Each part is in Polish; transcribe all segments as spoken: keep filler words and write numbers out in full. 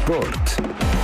Sport.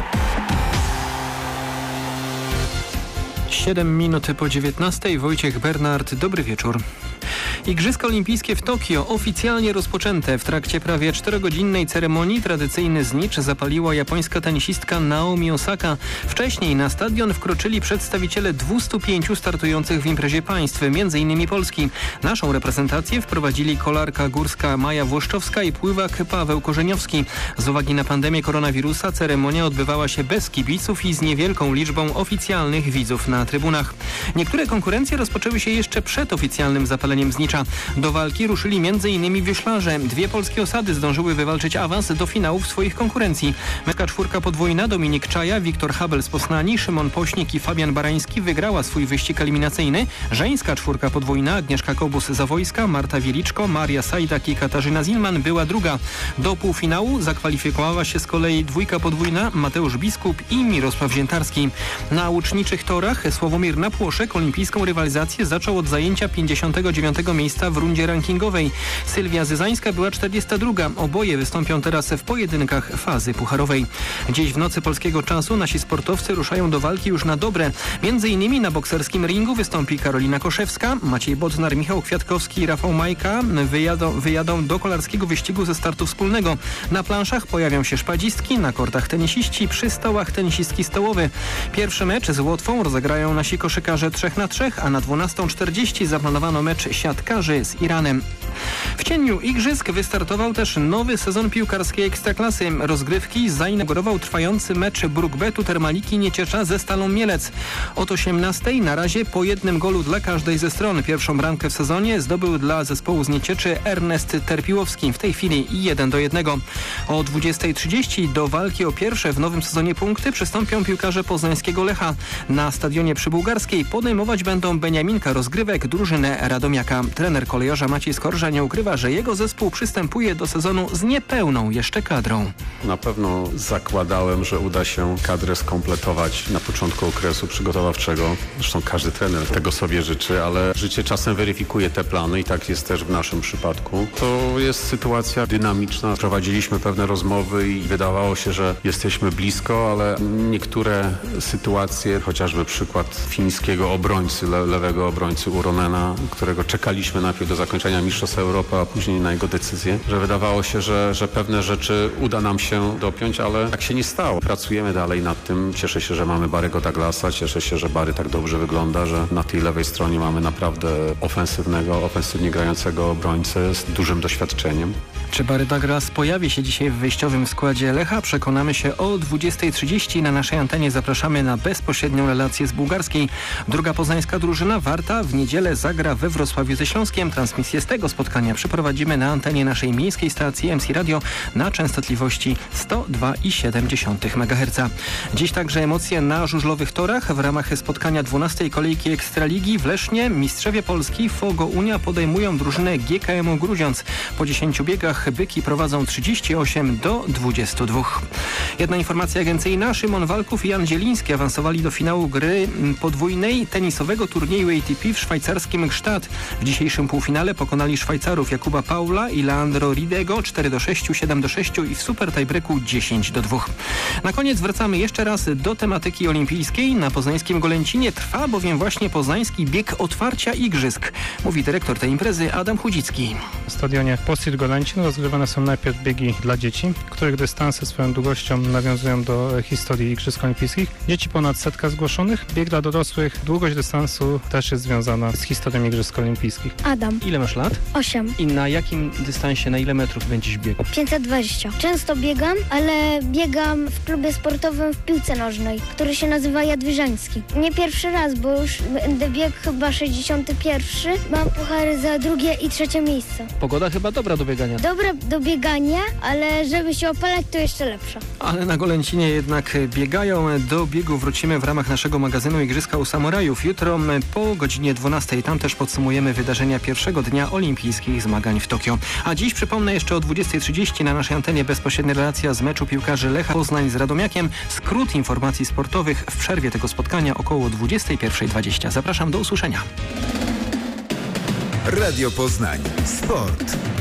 siedem minut po dziewiętnastej. Wojciech Bernard, dobry wieczór. Igrzyska Olimpijskie w Tokio oficjalnie rozpoczęte. W trakcie prawie czterogodzinnej ceremonii tradycyjny znicz zapaliła japońska tenisistka Naomi Osaka. Wcześniej na stadion wkroczyli przedstawiciele dwustu pięciu startujących w imprezie państw, między innymi Polski. Naszą reprezentację wprowadzili kolarka górska Maja Włoszczowska i pływak Paweł Korzeniowski. Z uwagi na pandemię koronawirusa ceremonia odbywała się bez kibiców i z niewielką liczbą oficjalnych widzów na trybunach. Niektóre konkurencje rozpoczęły się jeszcze przed oficjalnym zapaleniem znicza. Do walki ruszyli między innymi wioślarze. Dwie polskie osady zdążyły wywalczyć awans do finałów swoich konkurencji. Męska czwórka podwójna Dominik Czaja, Wiktor Habel z Poznani, Szymon Pośnik i Fabian Barański wygrała swój wyścig eliminacyjny. Żeńska czwórka podwójna Agnieszka Kobus-Zawojska, Marta Wieliczko, Maria Sajdak i Katarzyna Zilman była druga. Do półfinału zakwalifikowała się z kolei dwójka podwójna Mateusz Biskup i Mirosław Ziętarski. Na łuczniczych torach Sławomir Napłoszek olimpijską rywalizację zaczął od zajęcia pięćdziesiątego dziewiątego miejsca w rundzie rankingowej. Sylwia Zyzańska była czterdziesta druga. Oboje wystąpią teraz w pojedynkach fazy pucharowej. Dziś w nocy polskiego czasu nasi sportowcy ruszają do walki już na dobre. Między innymi na bokserskim ringu wystąpi Karolina Koszewska, Maciej Bodnar, Michał Kwiatkowski i Rafał Majka wyjadą, wyjadą do kolarskiego wyścigu ze startu wspólnego. Na planszach pojawią się szpadzistki, na kortach tenisiści, przy stołach tenisistki stołowe. Pierwszy mecz z Łotwą rozegrają nasi koszykarze trzech na trzech, a na dwunastą czterdzieści zaplanowano mecz siatkarzy z Iranem. W cieniu igrzysk wystartował też nowy sezon piłkarskiej Ekstraklasy. Rozgrywki zainaugurował trwający mecz Brukbetu Termaliki Nieciecza ze Stalą Mielec. Od osiemnastej na razie po jednym golu dla każdej ze stron. Pierwszą bramkę w sezonie zdobył dla zespołu z Niecieczy Ernest Terpiłowski. W tej chwili jeden do jednego. O dwudziestej trzydzieści do walki o pierwsze w nowym sezonie punkty przystąpią piłkarze poznańskiego Lecha. Na stadionie przy Bułgarskiej podejmować będą Beniaminka rozgrywek drużynę Radomiaka. Trener kolejorza Maciej Skorża nie ukrywa, że jego zespół przystępuje do sezonu z niepełną jeszcze kadrą. Na pewno zakładałem, że uda się kadrę skompletować na początku okresu przygotowawczego. Zresztą każdy trener tego sobie życzy, ale życie czasem weryfikuje te plany i tak jest też w naszym przypadku. To jest sytuacja dynamiczna. Prowadziliśmy pewne rozmowy i wydawało się, że jesteśmy blisko, ale niektóre sytuacje, chociażby przykład fińskiego obrońcy, le- lewego obrońcy Uronena, którego czekaliśmy najpierw do zakończenia Mistrzostw Europy, a później na jego decyzję, że wydawało się, że, że pewne rzeczy uda nam się dopiąć, ale tak się nie stało. Pracujemy dalej nad tym. Cieszę się, że mamy Barry'ego Douglasa, cieszę się, że Barry tak dobrze wygląda, że na tej lewej stronie mamy naprawdę ofensywnego, ofensywnie grającego obrońcę z dużym doświadczeniem. Czy Barry Douglas pojawi się dzisiaj w wyjściowym składzie Lecha? Przekonamy się o dwudziestej trzydzieści. Na naszej antenie zapraszamy na bezpośrednią relację z bułgarskiej. Druga poznańska drużyna Warta w niedzielę zagra we Wrocławiu ze Śląskiem. Transmisję z tego spotkania przeprowadzimy na antenie naszej miejskiej stacji M C Radio na częstotliwości sto dwa i siedem dziesiątych megaherca. Dziś także emocje na żużlowych torach. W ramach spotkania dwunastej kolejki Ekstraligi w Lesznie mistrzowie Polski Fogo Unia podejmują drużynę G K M-u Grudziądz. Po dziesięciu biegach byki prowadzą trzydzieści osiem do dwudziestu dwóch. Jedna informacja agencyjna. Szymon Walków i Jan Zieliński awansowali do finału gry podwójnej tenisowego turnieju A T P w szwajcarskim Gstaad. W dzisiejszym półfinale pokonali Szwajcarów Jakuba Paula i Leandro Ridego cztery do sześciu, siedem do sześciu i w super tiebreaku dziesięć do dwóch. Na koniec wracamy jeszcze raz do tematyki olimpijskiej. Na poznańskim Golęcinie trwa bowiem właśnie poznański bieg otwarcia igrzysk. Mówi dyrektor tej imprezy Adam Chudzicki. W stadionie Postit Golęcin rozgrywane są najpierw biegi dla dzieci, których dystanse swoją długością nawiązują do historii Igrzysk Olimpijskich. Dzieci ponad setka zgłoszonych. Bieg dla dorosłych, długość dystansu też jest związana z historią Igrzysk Olimpijskich. Adam. Ile masz lat? osiem. I na jakim dystansie, na ile metrów będziesz biegł? pięćset dwadzieścia. Często biegam, ale biegam w klubie sportowym w piłce nożnej, który się nazywa Jadwiżański. Nie pierwszy raz, bo już będę biegł chyba sześćdziesiąty pierwszy. Mam puchary za drugie i trzecie miejsce. Pogoda chyba dobra do biegania. Dobre do biegania, ale żeby się opalać, to jeszcze lepsza. Ale na Golęcinie jednak biegają. Do biegu wrócimy w ramach naszego magazynu Igrzyska u Samurajów. Jutro po godzinie dwunastej. Tam też podsumujemy wydarzenia pierwszego dnia olimpijskich zmagań w Tokio. A dziś przypomnę jeszcze o dwudziestej trzydzieści na naszej antenie bezpośrednia relacja z meczu piłkarzy Lecha Poznań z Radomiakiem. Skrót informacji sportowych w przerwie tego spotkania około dwudziestej pierwszej dwadzieścia. Zapraszam do usłyszenia. Radio Poznań. Sport.